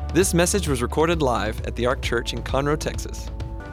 This message was recorded live at the Ark Church in Conroe, Texas.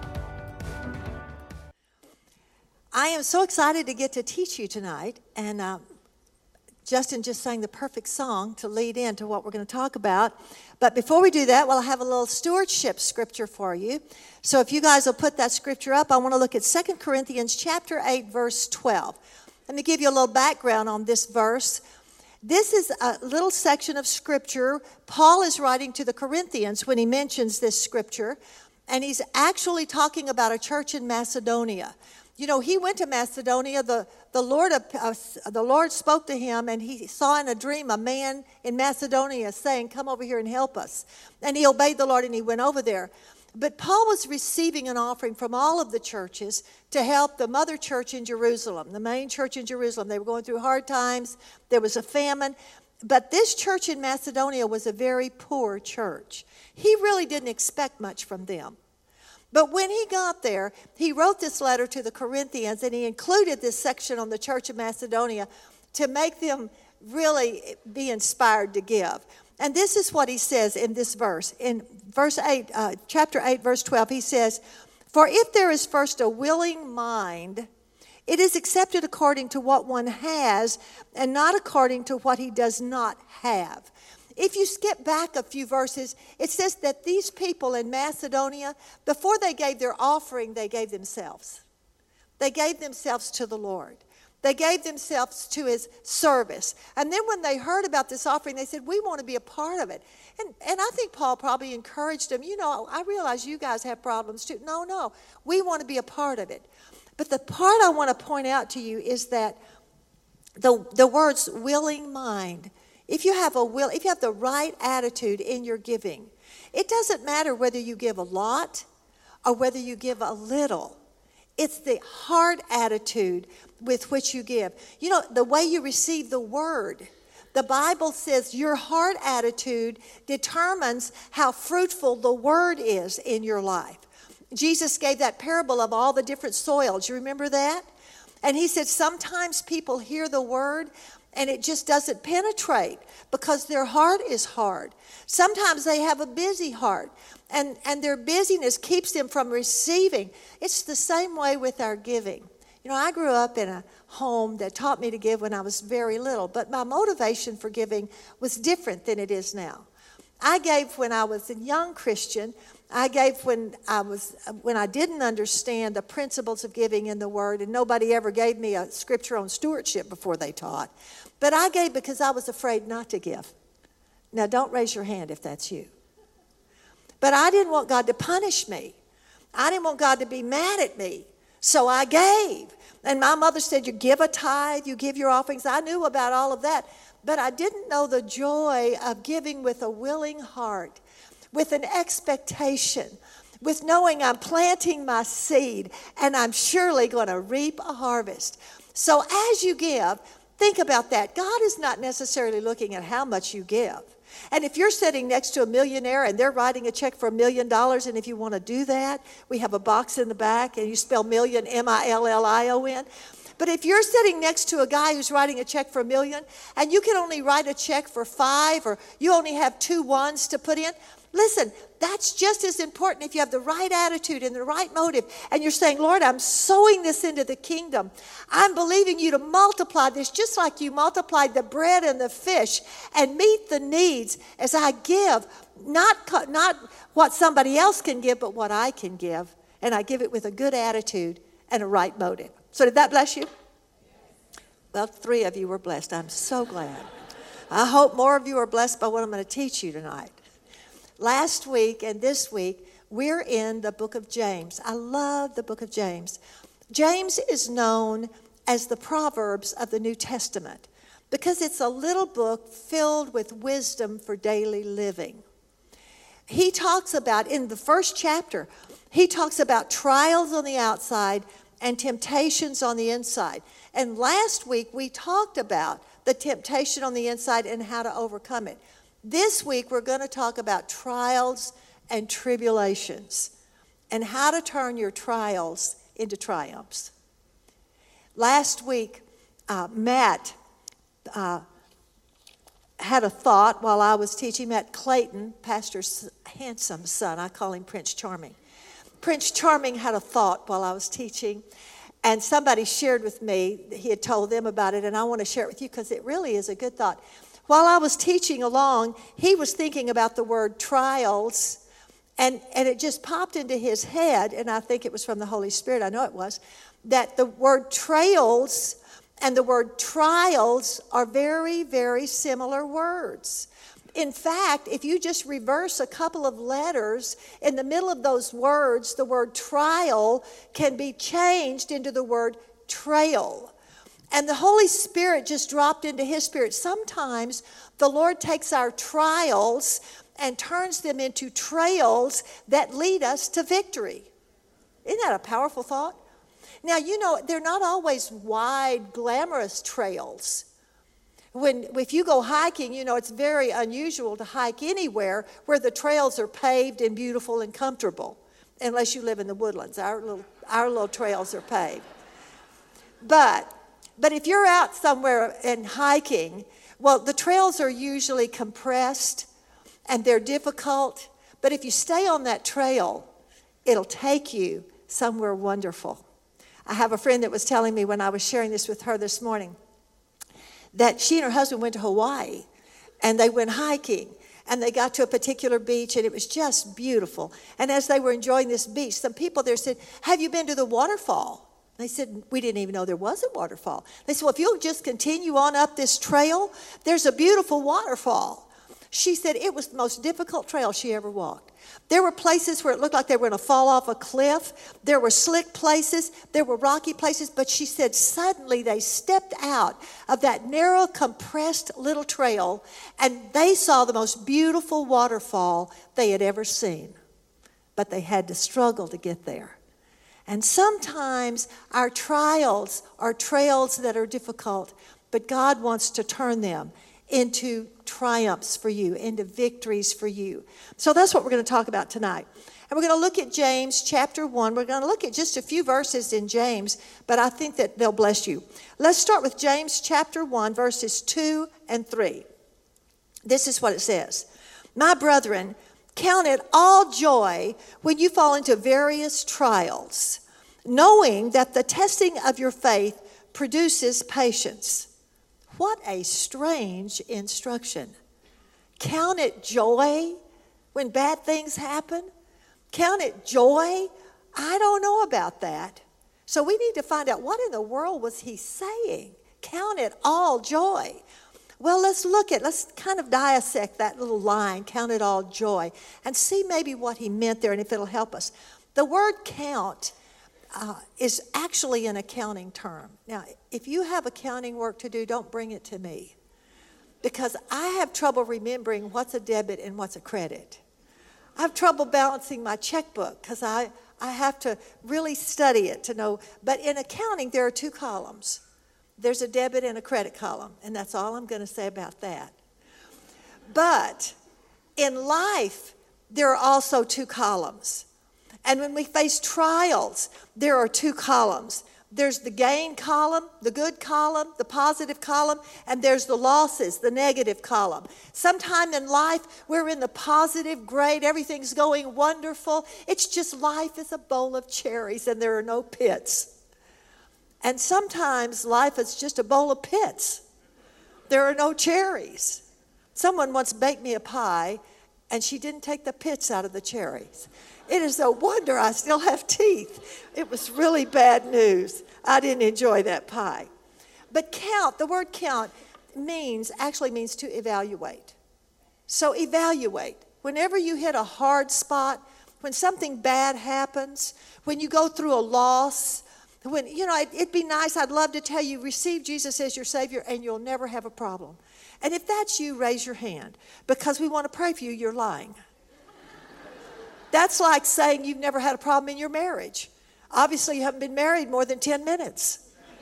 I am so excited to get to teach you tonight, and Justin just sang the perfect song to lead into what we're going to talk about. But before we do that, I have a little stewardship scripture for you. So if you guys will put that scripture up, I want to look at 2 Corinthians chapter 8, verse 12. Let me give you a little background on this verse. This is a little section of scripture Paul is writing to the Corinthians when he mentions this scripture, and he's actually talking about a church in Macedonia. You know, he went to Macedonia. The Lord spoke to him, and he saw in a dream a man in Macedonia saying, "Come over here and help us." And he obeyed the Lord, and he went over there. But Paul was receiving an offering from all of the churches to help the mother church in Jerusalem, the main church in Jerusalem. They were going through hard times. There was a famine. But this church in Macedonia was a very poor church. He really didn't expect much from them. But when he got there, he wrote this letter to the Corinthians, and he included this section on the church of Macedonia to make them really be inspired to give. And this is what he says in this verse. In verse 8, chapter 8, verse 12, he says, "For if there is first a willing mind, it is accepted according to what one has and not according to what he does not have." If you skip back a few verses, it says that these people in Macedonia, before they gave their offering, they gave themselves. They gave themselves to the Lord. They gave themselves to his service. And then when they heard about this offering, they said, "We want to be a part of it." And I think Paul probably encouraged them. You know, I realize you guys have problems too. No, we want to be a part of it. But the part I want to point out to you is that the words willing mind, if you have the right attitude in your giving, it doesn't matter whether you give a lot or whether you give a little. It's the heart attitude with which you give. You know, the way you receive the word. The Bible says your heart attitude determines how fruitful the word is in your life. Jesus gave that parable of all the different soils. You remember that? And he said sometimes people hear the word and it just doesn't penetrate because their heart is hard. Sometimes they have a busy heart, and their busyness keeps them from receiving. It's the same way with our giving. You know, I grew up in a home that taught me to give when I was very little, but my motivation for giving was different than it is now. I gave when I was a young Christian. I gave when I didn't understand the principles of giving in the Word, and nobody ever gave me a scripture on stewardship before they taught. But I gave because I was afraid not to give. Now, don't raise your hand if that's you. But I didn't want God to punish me. I didn't want God to be mad at me. So I gave. And my mother said, "You give a tithe, you give your offerings." I knew about all of that. But I didn't know the joy of giving with a willing heart, with an expectation, with knowing I'm planting my seed and I'm surely going to reap a harvest. So as you give, think about that. God is not necessarily looking at how much you give. And if you're sitting next to a millionaire and they're writing a check for $1 million, and if you want to do that, we have a box in the back, and you spell million, M-I-L-L-I-O-N. But if you're sitting next to a guy who's writing a check for $1 million, and you can only write a check for 5, or you only have 2 ones to put in, listen, that's just as important if you have the right attitude and the right motive, and you're saying, "Lord, I'm sowing this into the kingdom. I'm believing you to multiply this just like you multiplied the bread and the fish and meet the needs as I give, not what somebody else can give, but what I can give, and I give it with a good attitude and a right motive." So did that bless you? Well, 3 of you were blessed. I'm so glad. I hope more of you are blessed by what I'm going to teach you tonight. Last week and this week, we're in the book of James. I love the book of James. James is known as the Proverbs of the New Testament because it's a little book filled with wisdom for daily living. He talks about, in the first chapter, he talks about trials on the outside and temptations on the inside. And last week, we talked about the temptation on the inside and how to overcome it. This week, we're going to talk about trials and tribulations and how to turn your trials into triumphs. Last week, Matt had a thought while I was teaching at Clayton, Pastor's handsome son. I call him Prince Charming. Prince Charming had a thought while I was teaching, and somebody shared with me, he had told them about it, and I want to share it with you because it really is a good thought. While I was teaching along, he was thinking about the word trials, and it just popped into his head, and I think it was from the Holy Spirit, I know it was, that the word trails and the word trials are very, very similar words. In fact, if you just reverse a couple of letters in the middle of those words, the word trial can be changed into the word trail. And the Holy Spirit just dropped into his spirit. Sometimes the Lord takes our trials and turns them into trails that lead us to victory. Isn't that a powerful thought? Now, you know, they're not always wide, glamorous trails. If you go hiking, you know, it's very unusual to hike anywhere where the trails are paved and beautiful and comfortable, unless you live in the woodlands. Our little trails are paved. But if you're out somewhere and hiking, well, the trails are usually compressed and they're difficult. But if you stay on that trail, it'll take you somewhere wonderful. I have a friend that was telling me when I was sharing this with her this morning that she and her husband went to Hawaii and they went hiking and they got to a particular beach and it was just beautiful. And as they were enjoying this beach, some people there said, "Have you been to the waterfall?" They said, "We didn't even know there was a waterfall." They said, "Well, if you'll just continue on up this trail, there's a beautiful waterfall." She said it was the most difficult trail she ever walked. There were places where it looked like they were going to fall off a cliff. There were slick places. There were rocky places. But she said suddenly they stepped out of that narrow, compressed little trail, and they saw the most beautiful waterfall they had ever seen. But they had to struggle to get there. And sometimes our trials are trails that are difficult, but God wants to turn them into triumphs for you, into victories for you. So that's what we're going to talk about tonight. And we're going to look at James chapter 1. We're going to look at just a few verses in James, but I think that they'll bless you. Let's start with James chapter 1, verses 2 and 3. This is what it says. "My brethren, count it all joy when you fall into various trials, knowing that the testing of your faith produces patience." What a strange instruction. Count it joy when bad things happen? Count it joy? I don't know about that. So we need to find out what in the world was he saying. Count it all joy. Well, let's kind of dissect that little line, count it all joy, and see maybe what he meant there and if it'll help us. The word count is actually an accounting term. Now, if you have accounting work to do, don't bring it to me, because I have trouble remembering what's a debit and what's a credit. I have trouble balancing my checkbook because I have to really study it to know. But in accounting, there are two columns. There's a debit and a credit column, and that's all I'm going to say about that. But in life, there are also two columns. And when we face trials, there are two columns. There's the gain column, the good column, the positive column, and there's the losses, the negative column. Sometime in life, we're in the positive, great, everything's going wonderful. It's just life is a bowl of cherries and there are no pits. And sometimes life is just a bowl of pits. There are no cherries. Someone once baked me a pie and she didn't take the pits out of the cherries. It is a wonder I still have teeth. It was really bad news. I didn't enjoy that pie. But count, the word count actually means to evaluate. So evaluate. Whenever you hit a hard spot, when something bad happens, when you go through a loss, it'd be nice, I'd love to tell you, receive Jesus as your Savior and you'll never have a problem. And if that's you, raise your hand, because we want to pray for you, you're lying. That's like saying you've never had a problem in your marriage. Obviously, you haven't been married more than 10 minutes.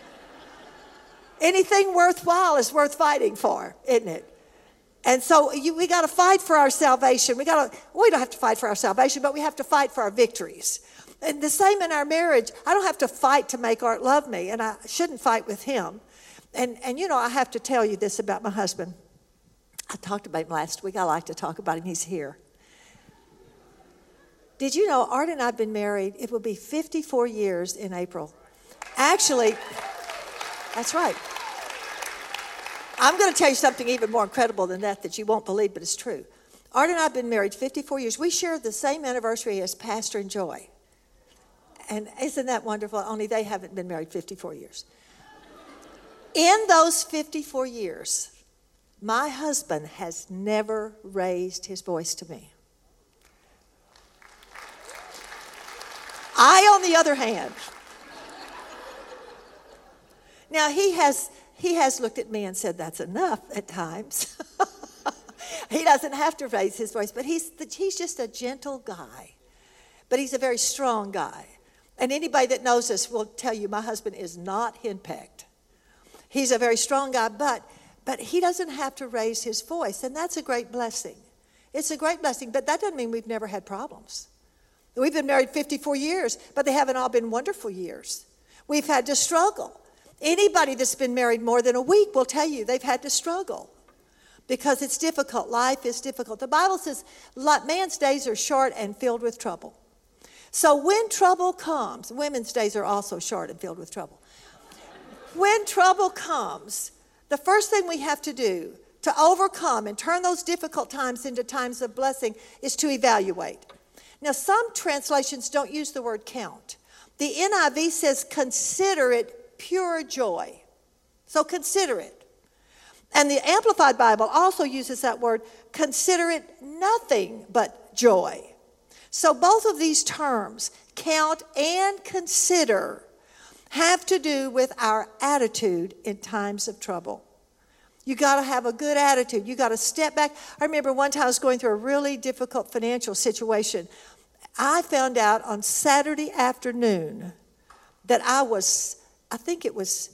Anything worthwhile is worth fighting for, isn't it? And so we got to fight for our salvation. We don't have to fight for our salvation, but we have to fight for our victories. And the same in our marriage. I don't have to fight to make Art love me, and I shouldn't fight with him. And I have to tell you this about my husband. I talked about him last week. I like to talk about him. He's here. Did you know Art and I have been married? It will be 54 years in April. Actually, that's right. I'm going to tell you something even more incredible than that you won't believe, but it's true. Art and I have been married 54 years. We share the same anniversary as Pastor and Joy. And isn't that wonderful? Only they haven't been married 54 years. In those 54 years, my husband has never raised his voice to me. I, on the other hand, now he has looked at me and said, that's enough at times. He doesn't have to raise his voice, but he's just a gentle guy. But he's a very strong guy. And anybody that knows us will tell you my husband is not henpecked. He's a very strong guy, but he doesn't have to raise his voice, and that's a great blessing. It's a great blessing, but that doesn't mean we've never had problems. We've been married 54 years, but they haven't all been wonderful years. We've had to struggle. Anybody that's been married more than a week will tell you they've had to struggle because it's difficult. Life is difficult. The Bible says man's days are short and filled with trouble. So when trouble comes, women's days are also short and filled with trouble. When trouble comes, the first thing we have to do to overcome and turn those difficult times into times of blessing is to evaluate. Now, some translations don't use the word count. The NIV says consider it pure joy. So consider it. And the Amplified Bible also uses that word, consider it nothing but joy. So both of these terms, count and consider, have to do with our attitude in times of trouble. You got to have a good attitude. You got to step back. I remember one time I was going through a really difficult financial situation. I found out on Saturday afternoon that I think it was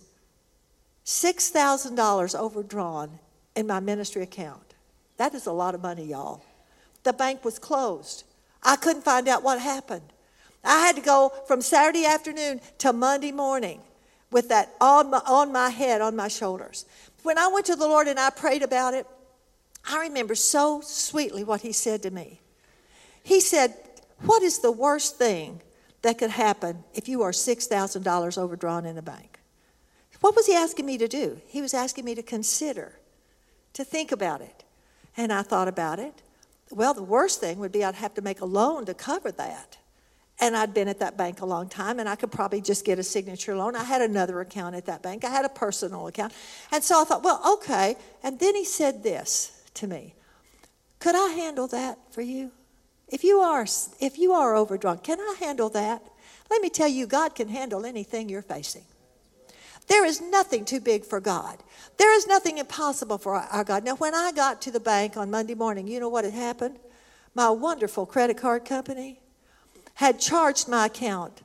$6,000 overdrawn in my ministry account. That is a lot of money, y'all. The bank was closed. I couldn't find out what happened. I had to go from Saturday afternoon to Monday morning with that on my head, on my shoulders. When I went to the Lord and I prayed about it, I remember so sweetly what he said to me. He said, what is the worst thing that could happen if you are $6,000 overdrawn in a bank? What was he asking me to do? He was asking me to consider, to think about it. And I thought about it. Well, the worst thing would be I'd have to make a loan to cover that. And I'd been at that bank a long time, and I could probably just get a signature loan. I had another account at that bank. I had a personal account. And so I thought, well, okay. And then he said this to me. Could I handle that for you? If you are overdrawn, can I handle that? Let me tell you, God can handle anything you're facing. There is nothing too big for God. There is nothing impossible for our God. Now, when I got to the bank on Monday morning, you know what had happened? My wonderful credit card company had charged my account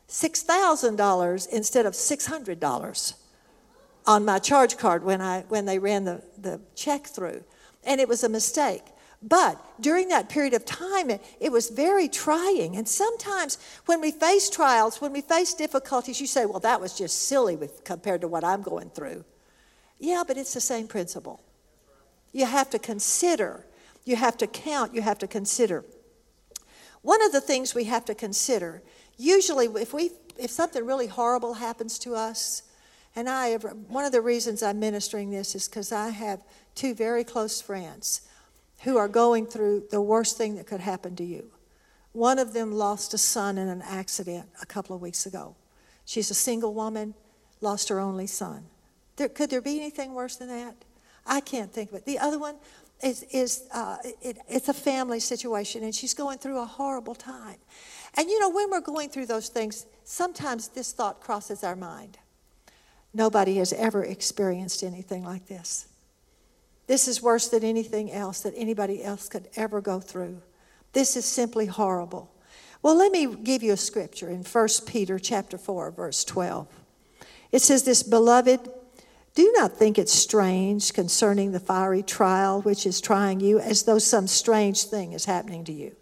$6,000 instead of $600 on my charge card when they ran the check through. And it was a mistake. But during that period of time, it was very trying. And sometimes when we face trials, when we face difficulties, you say, well, that was just silly compared to what I'm going through. Yeah, but it's the same principle. You have to consider. You have to count. You have to consider. One of the things we have to consider, usually if something really horrible happens to us, and one of the reasons I'm ministering this is because I have two very close friends who are going through the worst thing that could happen to you. One of them lost a son in an accident a couple of weeks ago. She's a single woman, lost her only son. Could there be anything worse than that? I can't think of it. The other one it's a family situation, and she's going through a horrible time. And you know, when we're going through those things, sometimes this thought crosses our mind. Nobody has ever experienced anything like this. This is worse than anything else that anybody else could ever go through. This is simply horrible. Well, let me give you a scripture in 1 Peter chapter 4, verse 12. It says this, beloved, do not think it strange concerning the fiery trial which is trying you, as though some strange thing is happening to you.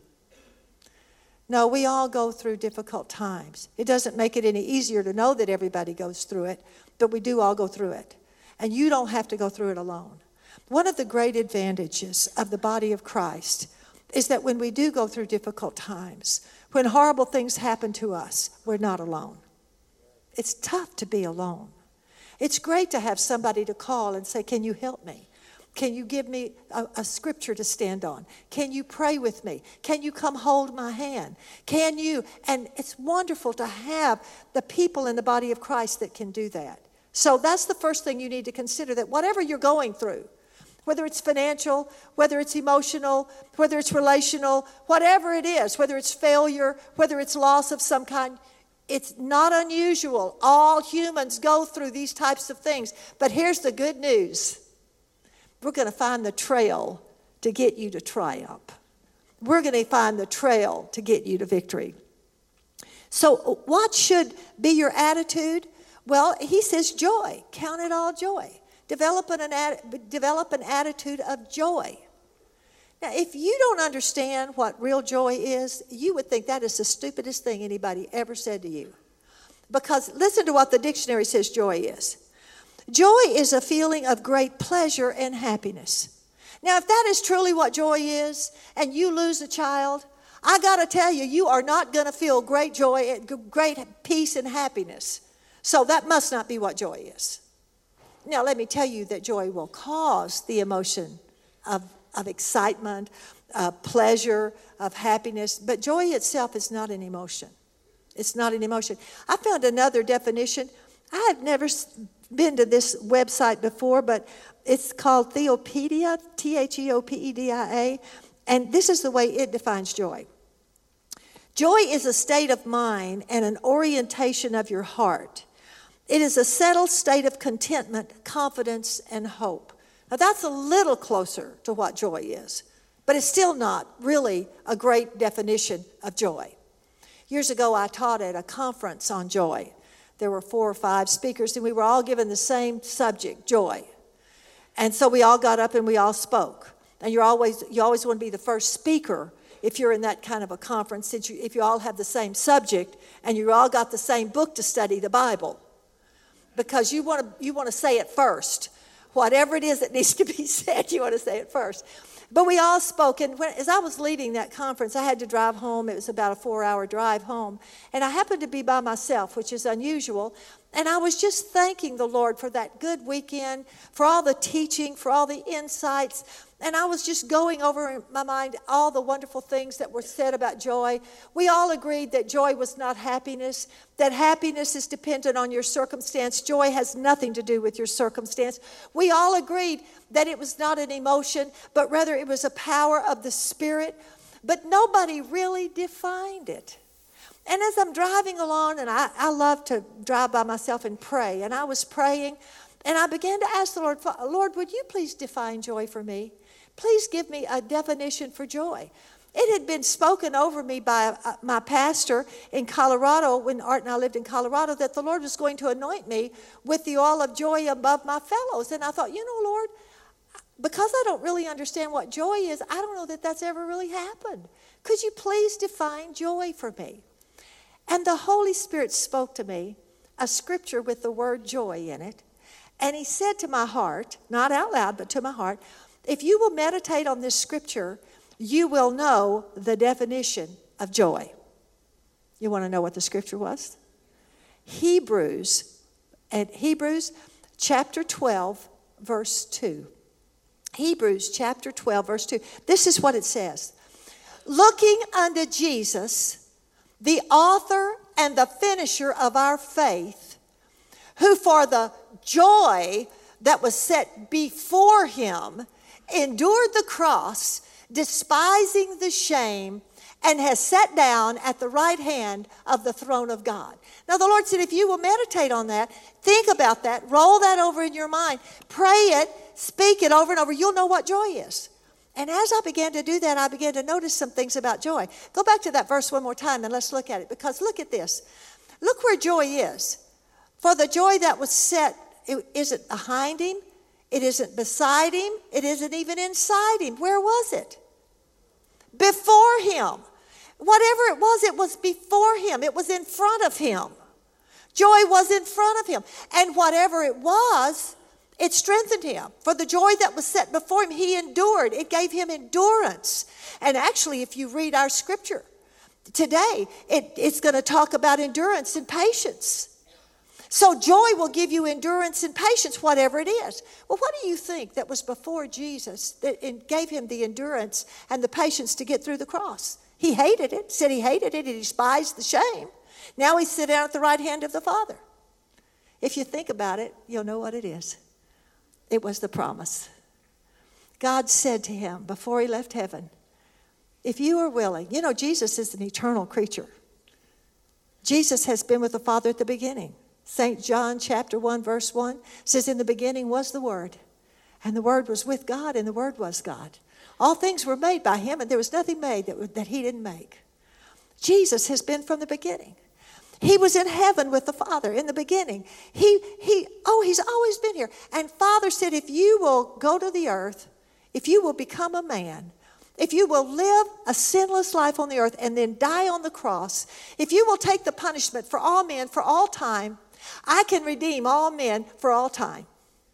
No, we all go through difficult times. It doesn't make it any easier to know that everybody goes through it, but we do all go through it. And you don't have to go through it alone. One of the great advantages of the body of Christ is that when we do go through difficult times, when horrible things happen to us, we're not alone. It's tough to be alone. It's great to have somebody to call and say, can you help me? Can you give me a scripture to stand on? Can you pray with me? Can you come hold my hand? Can you? And it's wonderful to have the people in the body of Christ that can do that. So that's the first thing you need to consider, that whatever you're going through, whether it's financial, whether it's emotional, whether it's relational, whatever it is, whether it's failure, whether it's loss of some kind, it's not unusual. All humans go through these types of things. But here's the good news. We're going to find the trail to get you to triumph. We're going to find the trail to get you to victory. So what should be your attitude? Well, he says joy. Count it all joy. Develop an attitude of joy. Now, if you don't understand what real joy is, you would think that is the stupidest thing anybody ever said to you. Because listen to what the dictionary says joy is. Joy is a feeling of great pleasure and happiness. Now, if that is truly what joy is, and you lose a child, I got to tell you, you are not going to feel great joy, great peace and happiness. So that must not be what joy is. Now, let me tell you that joy will cause the emotion of excitement, of pleasure, of happiness. But joy itself is not an emotion. It's not an emotion. I found another definition. I have never been to this website before, but it's called Theopedia, Theopedia. And this is the way it defines joy. Joy is a state of mind and an orientation of your heart. It is a settled state of contentment, confidence, and hope. Now, that's a little closer to what joy is, but it's still not really a great definition of joy. Years ago, I taught at a conference on joy. There were 4 or 5 speakers, and we were all given the same subject, joy. And so we all got up and we all spoke. And you always want to be the first speaker if you're in that kind of a conference, since if you all have the same subject and you all got the same book to study, the Bible. Because you want to say it first. Whatever it is that needs to be said, you want to say it first. But we all spoke, and as I was leaving that conference, I had to drive home. It was about a 4-hour drive home. And I happened to be by myself, which is unusual. And I was just thanking the Lord for that good weekend, for all the teaching, for all the insights. And I was just going over in my mind all the wonderful things that were said about joy. We all agreed that joy was not happiness, that happiness is dependent on your circumstance. Joy has nothing to do with your circumstance. We all agreed that it was not an emotion, but rather it was a power of the Spirit. But nobody really defined it. And as I'm driving along, and I love to drive by myself and pray, and I was praying, and I began to ask the Lord, Lord, would you please define joy for me? Please give me a definition for joy. It had been spoken over me by my pastor in Colorado, when Art and I lived in Colorado, that the Lord was going to anoint me with the oil of joy above my fellows. And I thought, Lord, because I don't really understand what joy is, I don't know that that's ever really happened. Could you please define joy for me? And the Holy Spirit spoke to me a scripture with the word joy in it. And he said to my heart, not out loud, but to my heart, if you will meditate on this scripture, you will know the definition of joy. You want to know what the scripture was? Hebrews chapter 12, verse 2. Hebrews chapter 12, verse 2. This is what it says. Looking unto Jesus, the author and the finisher of our faith, who for the joy that was set before him endured the cross, despising the shame, and has sat down at the right hand of the throne of God. Now the Lord said, if you will meditate on that, think about that, roll that over in your mind, pray it, speak it over and over, you'll know what joy is. And as I began to do that, I began to notice some things about joy. Go back to that verse one more time and let's look at it. Because look at this. Look where joy is. For the joy that was set, it isn't behind him. It isn't beside him. It isn't even inside him. Where was it? Before him. Whatever it was before him. It was in front of him. Joy was in front of him. And whatever it was It strengthened him. For the joy that was set before him, he endured. It gave him endurance. And actually, if you read our scripture today, it's going to talk about endurance and patience. So joy will give you endurance and patience, whatever it is. Well, what do you think that was before Jesus that gave him the endurance and the patience to get through the cross? He hated it, said he hated it, he despised the shame. Now he's sitting down at the right hand of the Father. If you think about it, you'll know what it is. It was the promise. God said to him before he left heaven, if you are willing, Jesus is an eternal creature. Jesus has been with the Father at the beginning. St. John chapter 1 verse 1 says, in the beginning was the Word, and the Word was with God, and the Word was God. All things were made by him, and there was nothing made that he didn't make. Jesus has been from the beginning. He was in heaven with the Father in the beginning. He's always been here. And Father said, if you will go to the earth, if you will become a man, if you will live a sinless life on the earth and then die on the cross, if you will take the punishment for all men for all time, I can redeem all men for all time.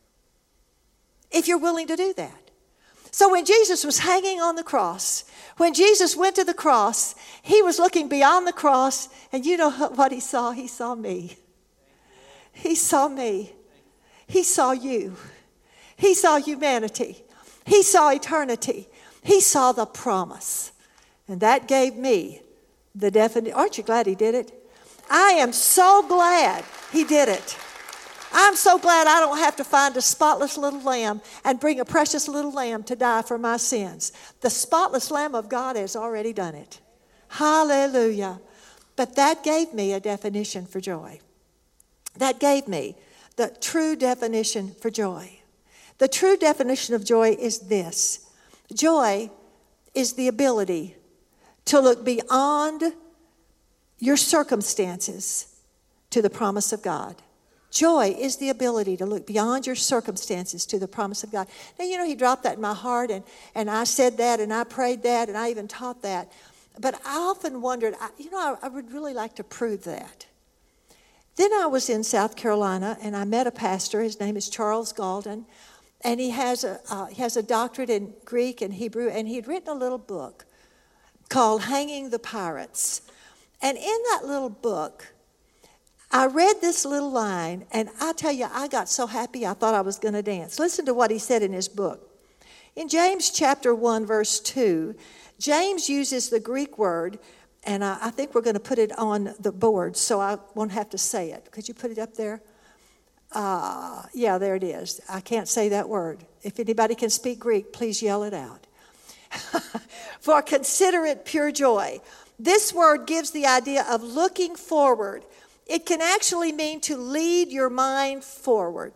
If you're willing to do that. So when Jesus was hanging on the cross, when Jesus went to the cross, he was looking beyond the cross, and you know what he saw? He saw me. He saw me. He saw you. He saw humanity. He saw eternity. He saw the promise. And that gave me the definition. Aren't you glad he did it? I am so glad he did it. I'm so glad I don't have to find a spotless little lamb and bring a precious little lamb to die for my sins. The spotless Lamb of God has already done it. Hallelujah. But that gave me a definition for joy. That gave me the true definition for joy. The true definition of joy is this. Joy is the ability to look beyond your circumstances to the promise of God. Joy is the ability to look beyond your circumstances to the promise of God. Now, he dropped that in my heart, and I said that, and I prayed that, and I even taught that. But I often wondered, I would really like to prove that. Then I was in South Carolina, and I met a pastor. His name is Charles Galden, and he has a doctorate in Greek and Hebrew, and he'd written a little book called Hanging the Pirates. And in that little book, I read this little line, and I tell you, I got so happy I thought I was going to dance. Listen to what he said in his book. In James chapter 1, verse 2, James uses the Greek word, and I think we're going to put it on the board so I won't have to say it. Could you put it up there? Yeah, there it is. I can't say that word. If anybody can speak Greek, please yell it out. For consider it pure joy. This word gives the idea of looking forward. It can actually mean to lead your mind forward.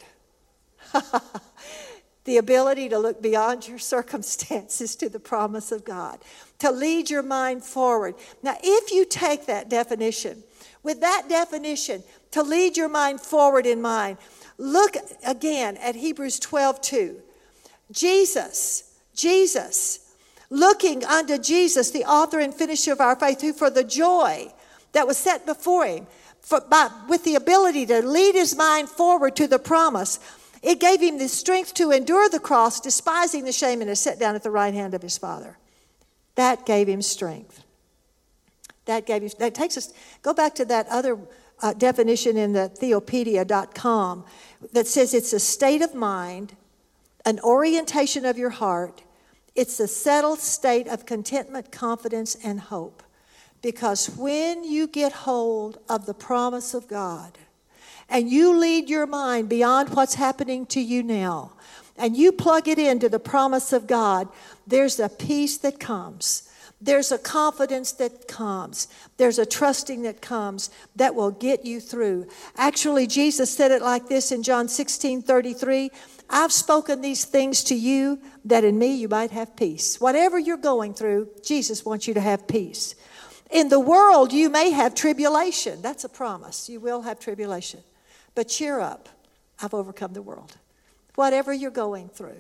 The ability to look beyond your circumstances to the promise of God. To lead your mind forward. Now, if you take that definition, with that definition, to lead your mind forward in mind, look again at Hebrews 12:2. Jesus, looking unto Jesus, the author and finisher of our faith, who for the joy that was set before him, with the ability to lead his mind forward to the promise, it gave him the strength to endure the cross, despising the shame, and to sit down at the right hand of his Father. That gave him strength. That takes us, go back to that other definition in the Theopedia.com that says it's a state of mind, an orientation of your heart. It's a settled state of contentment, confidence, and hope. Because when you get hold of the promise of God and you lead your mind beyond what's happening to you now and you plug it into the promise of God, there's a peace that comes. There's a confidence that comes. There's a trusting that comes that will get you through. Actually, Jesus said it like this in John 16:33. I've spoken these things to you that in me you might have peace. Whatever you're going through, Jesus wants you to have peace. In the world, you may have tribulation. That's a promise. You will have tribulation. But cheer up. I've overcome the world. Whatever you're going through,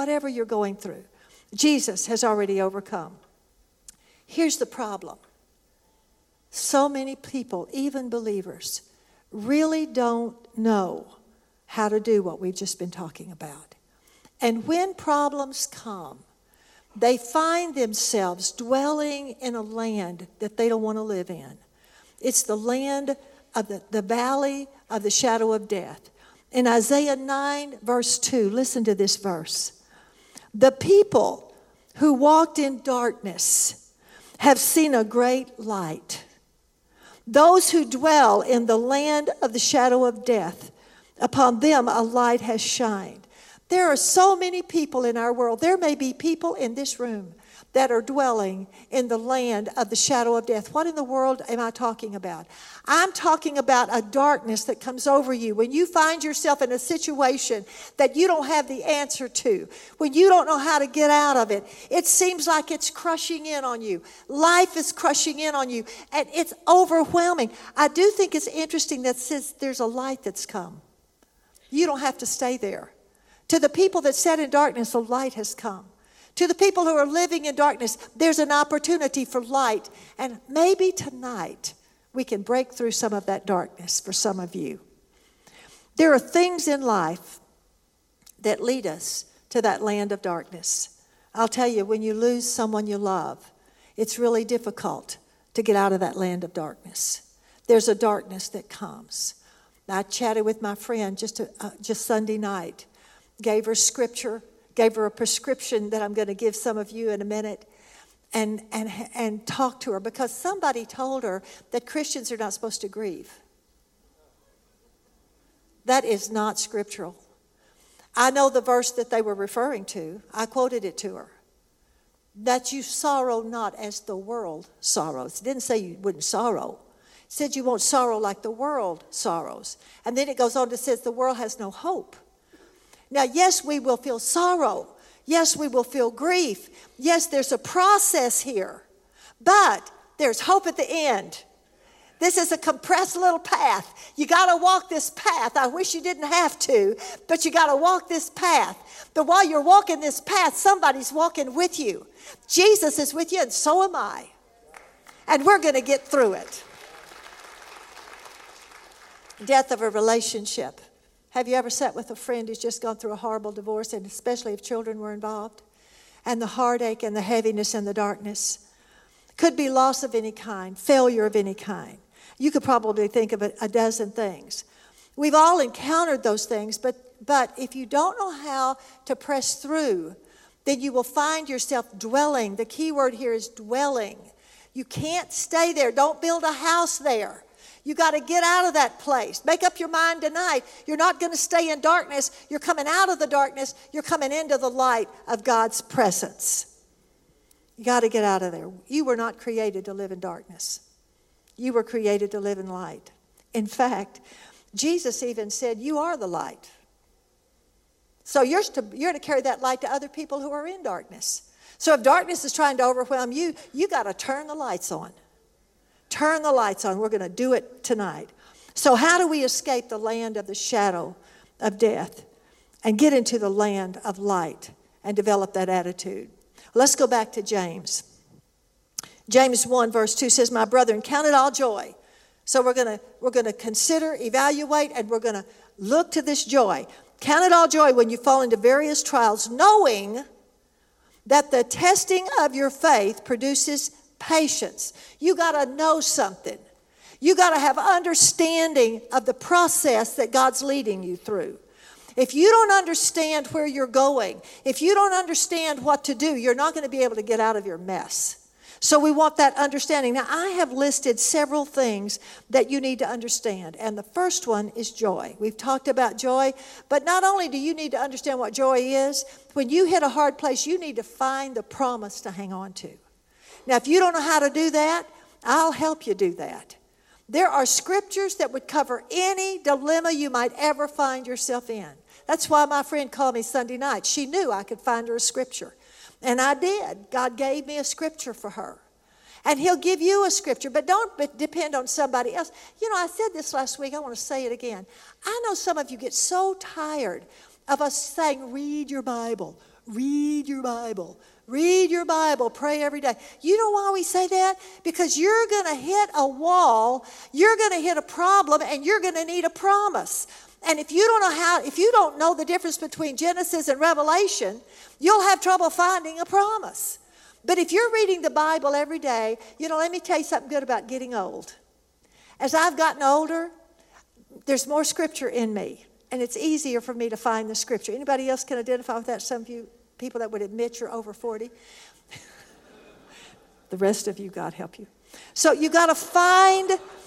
Jesus has already overcome. Here's the problem. So many people, even believers, really don't know how to do what we've just been talking about. And when problems come, they find themselves dwelling in a land that they don't want to live in. It's the land of the valley of the shadow of death. In Isaiah 9, verse 2, listen to this verse. The people who walked in darkness have seen a great light. Those who dwell in the land of the shadow of death, upon them a light has shined. There are so many people in our world. There may be people in this room that are dwelling in the land of the shadow of death. What in the world am I talking about? I'm talking about a darkness that comes over you when you find yourself in a situation that you don't have the answer to, when you don't know how to get out of it. It seems like it's crushing in on you. Life is crushing in on you, and it's overwhelming. I do think it's interesting that says there's a light that's come. You don't have to stay there. To the people that sat in darkness, a light has come. To the people who are living in darkness, there's an opportunity for light. And maybe tonight we can break through some of that darkness for some of you. There are things in life that lead us to that land of darkness. I'll tell you, when you lose someone you love, it's really difficult to get out of that land of darkness. There's a darkness that comes. I chatted with my friend just Sunday night, gave her scripture, gave her a prescription that I'm going to give some of you in a minute, and talked to her because somebody told her that Christians are not supposed to grieve. That is not scriptural. I know the verse that they were referring to. I quoted it to her. That you sorrow not as the world sorrows. It didn't say you wouldn't sorrow. It said you won't sorrow like the world sorrows. And then it goes on to say the world has no hope. Now, yes, we will feel sorrow. Yes, we will feel grief. Yes, there's a process here. But there's hope at the end. This is a compressed little path. You got to walk this path. I wish you didn't have to, but you got to walk this path. But while you're walking this path, somebody's walking with you. Jesus is with you, and so am I. And we're going to get through it. Death of a relationship. Have you ever sat with a friend who's just gone through a horrible divorce, and especially if children were involved? And the heartache and the heaviness and the darkness. Could be loss of any kind, failure of any kind. You could probably think of a dozen things. We've all encountered those things, but if you don't know how to press through, then you will find yourself dwelling. The key word here is dwelling. You can't stay there. Don't build a house there. You got to get out of that place. Make up your mind tonight. You're not going to stay in darkness. You're coming out of the darkness. You're coming into the light of God's presence. You got to get out of there. You were not created to live in darkness. You were created to live in light. In fact, Jesus even said, you are the light. So you're to carry that light to other people who are in darkness. So if darkness is trying to overwhelm you, you got to turn the lights on. Turn the lights on. We're going to do it tonight. So how do we escape the land of the shadow of death and get into the land of light and develop that attitude? Let's go back to James. James 1 verse 2 says, my brethren, count it all joy. So we're going to consider, evaluate, and we're going to look to this joy. Count it all joy when you fall into various trials, knowing that the testing of your faith produces patience. You got to know something. You got to have understanding of the process that God's leading you through. If you don't understand where you're going, if you don't understand what to do, you're not going to be able to get out of your mess. So we want that understanding. Now, I have listed several things that you need to understand. And the first one is joy. We've talked about joy. But not only do you need to understand what joy is, when you hit a hard place, you need to find the promise to hang on to. Now, if you don't know how to do that, I'll help you do that. There are scriptures that would cover any dilemma you might ever find yourself in. That's why my friend called me Sunday night. She knew I could find her a scripture. And I did. God gave me a scripture for her. And He'll give you a scripture, but don't depend on somebody else. You know, I said this last week. I want to say it again. I know some of you get so tired of us saying, read your Bible, read your Bible. Read your Bible, pray every day. You know why we say that? Because you're going to hit a wall, you're going to hit a problem, and you're going to need a promise. And if you don't know the difference between Genesis and Revelation, you'll have trouble finding a promise. But if you're reading the Bible every day, let me tell you something good about getting old. As I've gotten older, there's more scripture in me, and it's easier for me to find the scripture. Anybody else can identify with that? Some of you people that would admit you're over 40. The rest of you, God help you. So you got to find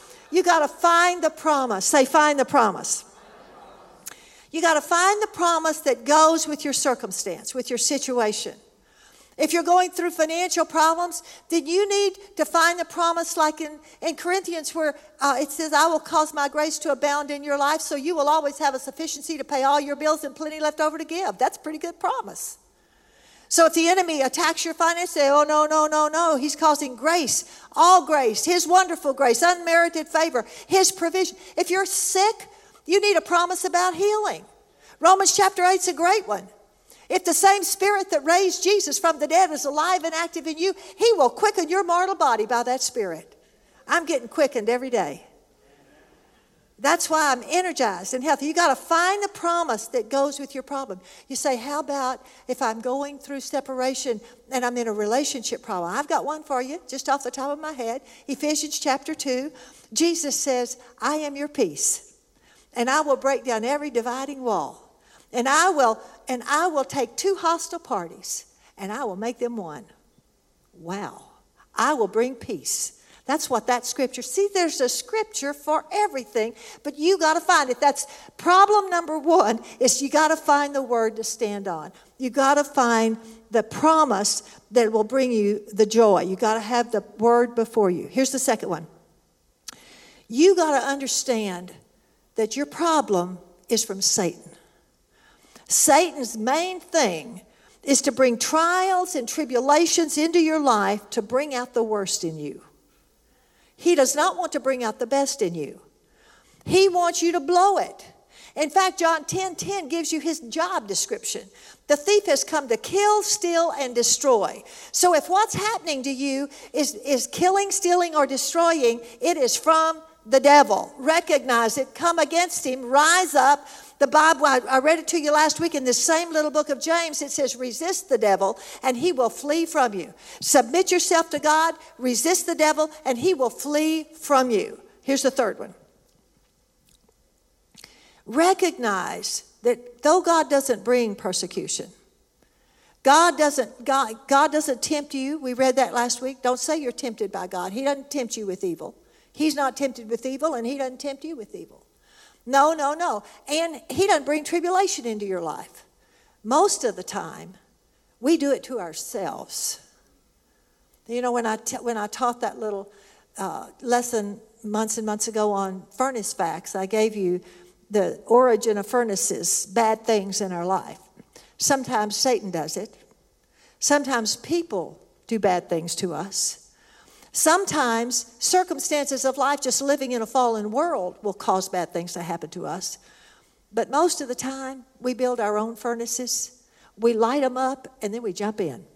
the promise. Say, find the promise. You got to find the promise that goes with your circumstance, with your situation. If you're going through financial problems, then you need to find the promise like in Corinthians where it says, I will cause my grace to abound in your life, so you will always have a sufficiency to pay all your bills and plenty left over to give. That's a pretty good promise. So if the enemy attacks your finances, say, oh, no. He's causing grace, all grace, his wonderful grace, unmerited favor, his provision. If you're sick, you need a promise about healing. Romans chapter 8 is a great one. If the same Spirit that raised Jesus from the dead is alive and active in you, he will quicken your mortal body by that Spirit. I'm getting quickened every day. That's why I'm energized and healthy. You got to find the promise that goes with your problem. You say, how about if I'm going through separation and I'm in a relationship problem? I've got one for you, just off the top of my head. Ephesians chapter 2, Jesus says, I am your peace, and I will break down every dividing wall. And I will take two hostile parties, and I will make them one. Wow. I will bring peace. That's what that scripture. See, there's a scripture for everything, but you got to find it. That's problem number one, is you got to find the word to stand on. You got to find the promise that will bring you the joy. You got to have the word before you. Here's the second one. You got to understand that your problem is from Satan. Satan's main thing is to bring trials and tribulations into your life to bring out the worst in you. He does not want to bring out the best in you. He wants you to blow it. In fact, John 10:10 gives you his job description. The thief has come to kill, steal, and destroy. So if what's happening to you is killing, stealing, or destroying, it is from the devil. Recognize it, come against him, rise up. The Bible, I read it to you last week in this same little book of James. It says, resist the devil and he will flee from you. Submit yourself to God, resist the devil, and he will flee from you. Here's the third one. Recognize that though God doesn't bring persecution, God doesn't tempt you. We read that last week. Don't say you're tempted by God. He doesn't tempt you with evil. He's not tempted with evil, and he doesn't tempt you with evil. No. And he doesn't bring tribulation into your life. Most of the time, we do it to ourselves. You know, when I taught that little lesson months and months ago on furnace facts, I gave you the origin of furnaces, bad things in our life. Sometimes Satan does it. Sometimes people do bad things to us. Sometimes circumstances of life, just living in a fallen world, will cause bad things to happen to us. But most of the time, we build our own furnaces, we light them up, and then we jump in.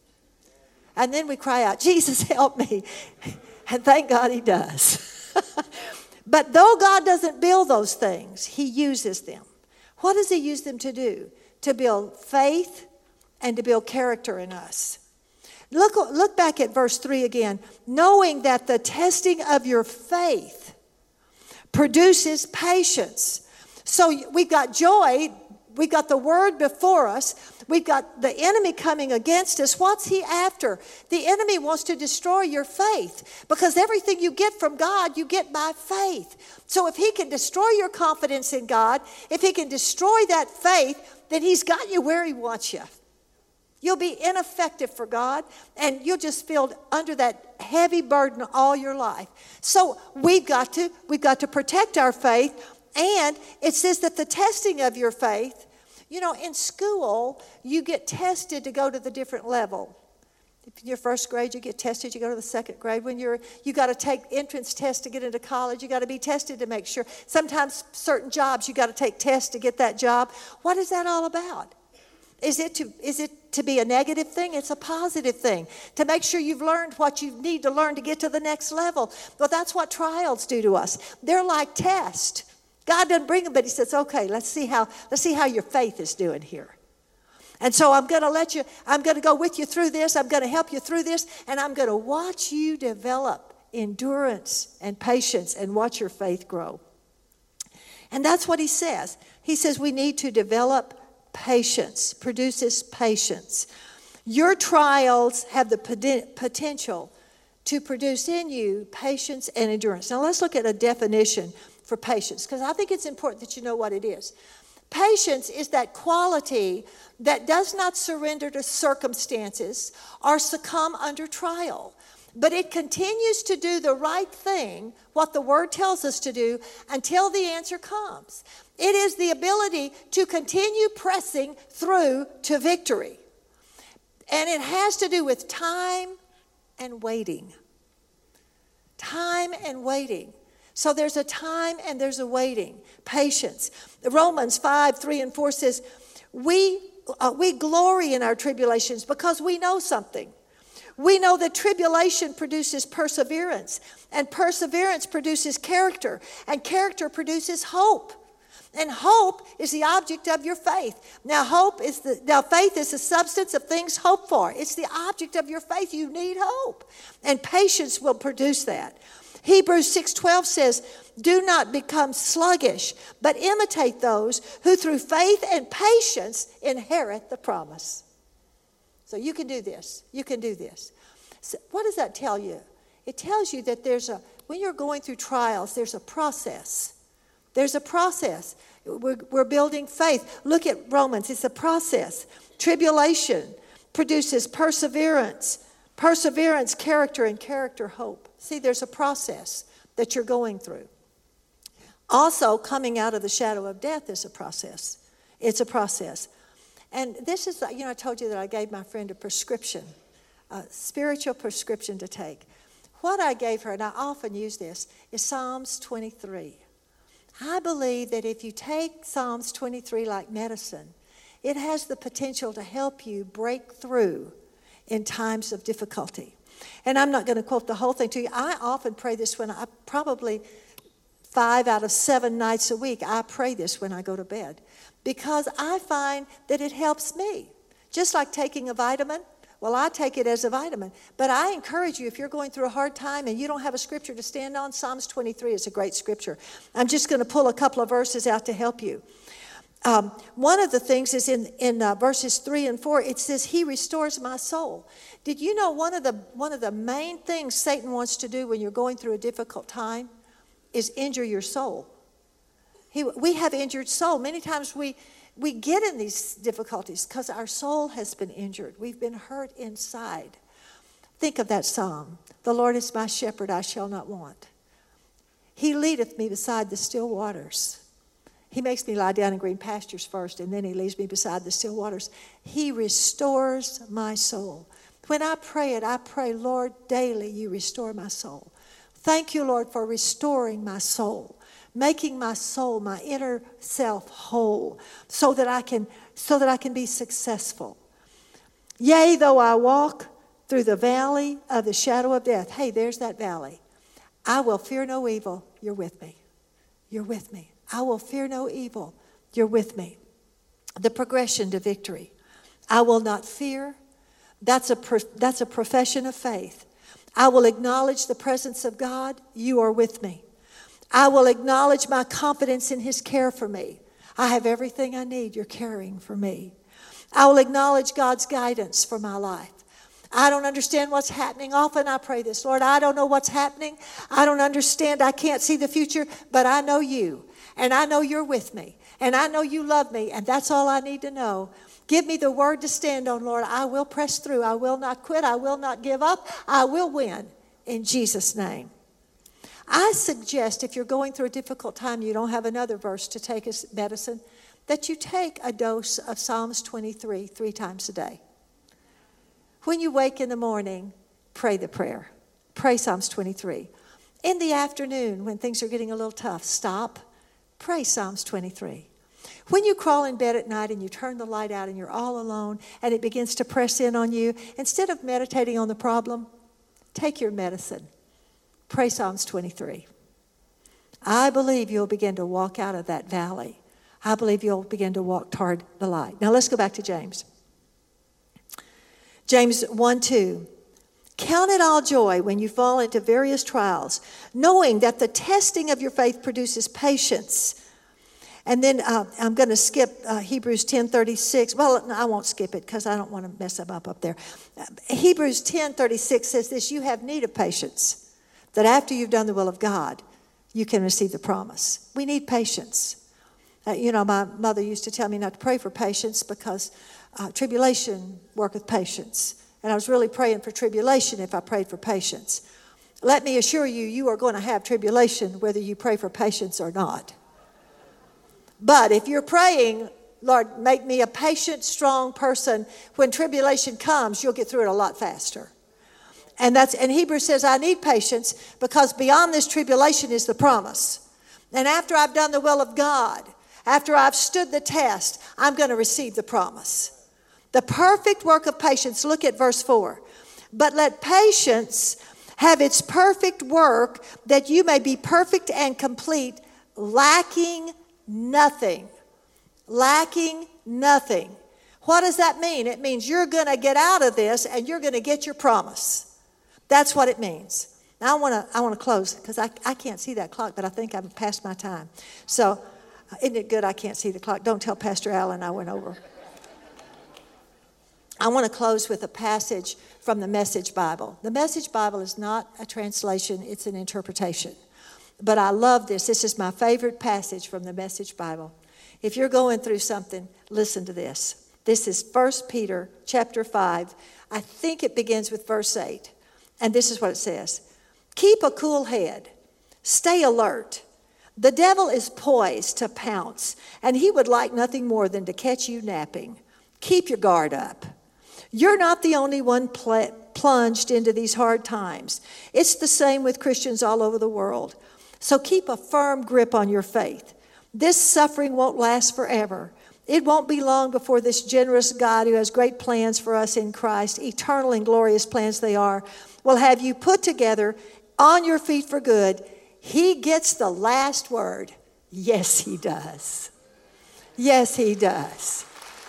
And then we cry out, Jesus, help me. And thank God he does. But though God doesn't build those things, he uses them. What does he use them to do? To build faith and to build character in us. Look back at verse 3 again. Knowing that the testing of your faith produces patience. So we've got joy. We've got the word before us. We've got the enemy coming against us. What's he after? The enemy wants to destroy your faith, because everything you get from God, you get by faith. So if he can destroy your confidence in God, if he can destroy that faith, then he's got you where he wants you. You'll be ineffective for God, and you'll just feel under that heavy burden all your life. So we've got to protect our faith, and it says that the testing of your faith, you know, in school, you get tested to go to the different level. If in your first grade, you get tested, you go to the second grade. When you got to take entrance tests to get into college, you got to be tested to make sure. Sometimes certain jobs, you got to take tests to get that job. What is that all about? Is it to be a negative thing? It's a positive thing. To make sure you've learned what you need to learn to get to the next level. Well, that's what trials do to us. They're like tests. God doesn't bring them, but he says, okay, let's see how your faith is doing here. And so I'm going to go with you through this. I'm going to help you through this. And I'm going to watch you develop endurance and patience and watch your faith grow. And that's what he says. He says we need to develop patience, produces patience. Your trials have the potential to produce in you patience and endurance. Now let's look at a definition for patience, because I think it's important that you know what it is. Patience is that quality that does not surrender to circumstances or succumb under trial, but it continues to do the right thing, what the Word tells us to do, until the answer comes. It is the ability to continue pressing through to victory. And it has to do with time and waiting. Time and waiting. So there's a time and there's a waiting. Patience. Romans 5:3-4 says, we glory in our tribulations because we know something. We know that tribulation produces perseverance, and perseverance produces character, and character produces hope. And hope is the object of your faith. Now faith is the substance of things hoped for. It's the object of your faith. You need hope. And patience will produce that. Hebrews 6:12 says, do not become sluggish, but imitate those who through faith and patience inherit the promise. So you can do this. You can do this. So what does that tell you? It tells you that when you're going through trials, there's a process. There's a process. We're building faith. Look at Romans. It's a process. Tribulation produces perseverance. Perseverance, character, and character, hope. See, there's a process that you're going through. Also, coming out of the shadow of death is a process. It's a process. And this is, I told you that I gave my friend a prescription, a spiritual prescription to take. What I gave her, and I often use this, is Psalms 23. I believe that if you take Psalms 23 like medicine, it has the potential to help you break through in times of difficulty. And I'm not going to quote the whole thing to you. I often pray this probably 5 out of 7 nights a week, I pray this when I go to bed. Because I find that it helps me. Just like taking a vitamin. Well, I take it as a vitamin. But I encourage you, if you're going through a hard time and you don't have a scripture to stand on, Psalms 23 is a great scripture. I'm just going to pull a couple of verses out to help you. One of the things is in verses 3 and 4, it says, he restores my soul. Did you know one of the main things Satan wants to do when you're going through a difficult time is injure your soul? We have injured soul. Many times we get in these difficulties because our soul has been injured. We've been hurt inside. Think of that psalm. The Lord is my shepherd, I shall not want. He leadeth me beside the still waters. He makes me lie down in green pastures first, and then he leads me beside the still waters. He restores my soul. When I pray it, I pray, Lord, daily you restore my soul. Thank you, Lord, for restoring my soul, making my soul, my inner self whole, so that I can be successful. Yea, though I walk through the valley of the shadow of death. Hey, there's that valley. I will fear no evil. You're with me. You're with me. I will fear no evil. You're with me. The progression to victory. I will not fear. That's a profession of faith. I will acknowledge the presence of God. You are with me. I will acknowledge my confidence in his care for me. I have everything I need. You're caring for me. I will acknowledge God's guidance for my life. I don't understand what's happening. Often I pray this, Lord, I don't know what's happening. I don't understand. I can't see the future, but I know you. And I know you're with me. And I know you love me. And that's all I need to know. Give me the word to stand on, Lord. I will press through. I will not quit. I will not give up. I will win in Jesus' name. I suggest if you're going through a difficult time, you don't have another verse to take as medicine, that you take a dose of Psalms 23 3 times a day. When you wake in the morning, pray the prayer. Pray Psalms 23. In the afternoon, when things are getting a little tough, stop. Pray Psalms 23. When you crawl in bed at night and you turn the light out and you're all alone and it begins to press in on you, instead of meditating on the problem, take your medicine. Pray Psalms 23. I believe you'll begin to walk out of that valley. I believe you'll begin to walk toward the light. Now let's go back to James. James 1:2. Count it all joy when you fall into various trials, knowing that the testing of your faith produces patience. And then I'm going to skip Hebrews 10:36. Well, no, I won't skip it because I don't want to mess them up there. Hebrews 10:36 says this, you have need of patience, that after you've done the will of God, you can receive the promise. We need patience. My mother used to tell me not to pray for patience because tribulation worketh patience. And I was really praying for tribulation if I prayed for patience. Let me assure you, you are going to have tribulation whether you pray for patience or not. But if you're praying, Lord, make me a patient, strong person, when tribulation comes, you'll get through it a lot faster. And Hebrews says, I need patience because beyond this tribulation is the promise. And after I've done the will of God, after I've stood the test, I'm going to receive the promise. The perfect work of patience, look at verse 4. But let patience have its perfect work, that you may be perfect and complete, lacking nothing. Lacking nothing. What does that mean? It means you're going to get out of this and you're going to get your promise. That's what it means. Now I want to close because I can't see that clock, but I think I've passed my time. So isn't it good I can't see the clock? Don't tell Pastor Allen I went over. I want to close with a passage from the Message Bible. The Message Bible is not a translation, it's an interpretation. But I love this. This is my favorite passage from the Message Bible. If you're going through something, listen to this. This is 1 Peter chapter 5. I think it begins with verse 8. And this is what it says. Keep a cool head. Stay alert. The devil is poised to pounce, and he would like nothing more than to catch you napping. Keep your guard up. You're not the only one plunged into these hard times. It's the same with Christians all over the world. So keep a firm grip on your faith. This suffering won't last forever. It won't be long before this generous God who has great plans for us in Christ, eternal and glorious plans they are, will have you put together on your feet for good. He gets the last word. Yes, he does. Yes, he does.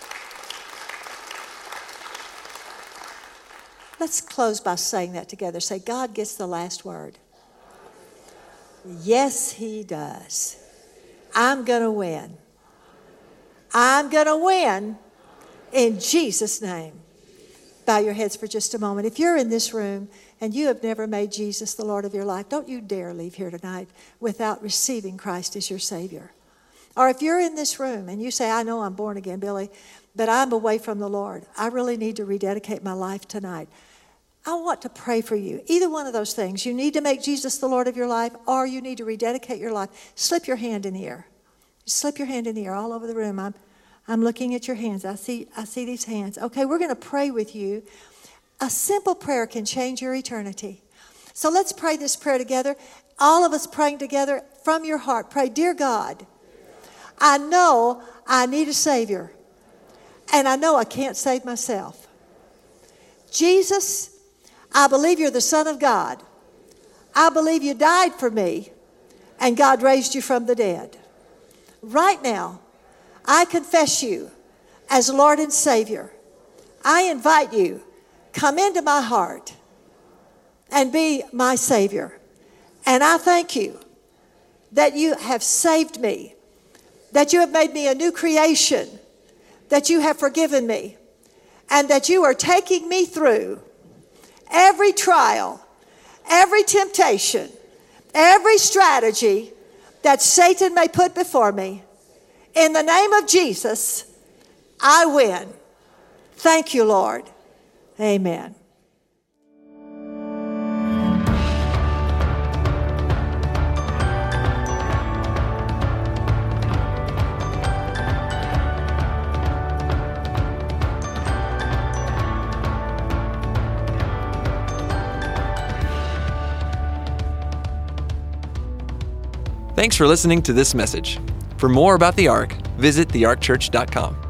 Let's close by saying that together. Say, God gets the last word. Yes, he does. I'm going to win. I'm going to win in Jesus' name. Bow your heads for just a moment. If you're in this room and you have never made Jesus the Lord of your life, don't you dare leave here tonight without receiving Christ as your Savior. Or if you're in this room and you say, I know I'm born again, Billy, but I'm away from the Lord. I really need to rededicate my life tonight. I want to pray for you. Either one of those things. You need to make Jesus the Lord of your life, or you need to rededicate your life. Slip your hand in the air. Slip your hand in the air all over the room. I'm looking at your hands. I see these hands. Okay, we're going to pray with you. A simple prayer can change your eternity. So let's pray this prayer together. All of us praying together from your heart. Pray, dear God, I know I need a Savior, and I know I can't save myself. Jesus, I believe you're the Son of God. I believe you died for me, and God raised you from the dead. Right now, I confess you as Lord and Savior. I invite you, come into my heart and be my Savior. And I thank you that you have saved me, that you have made me a new creation, that you have forgiven me, and that you are taking me through every trial, every temptation, every strategy that Satan may put before me. In the name of Jesus, I win. Thank you, Lord. Amen. Thanks for listening to this message. For more about the Ark, visit thearkchurch.com.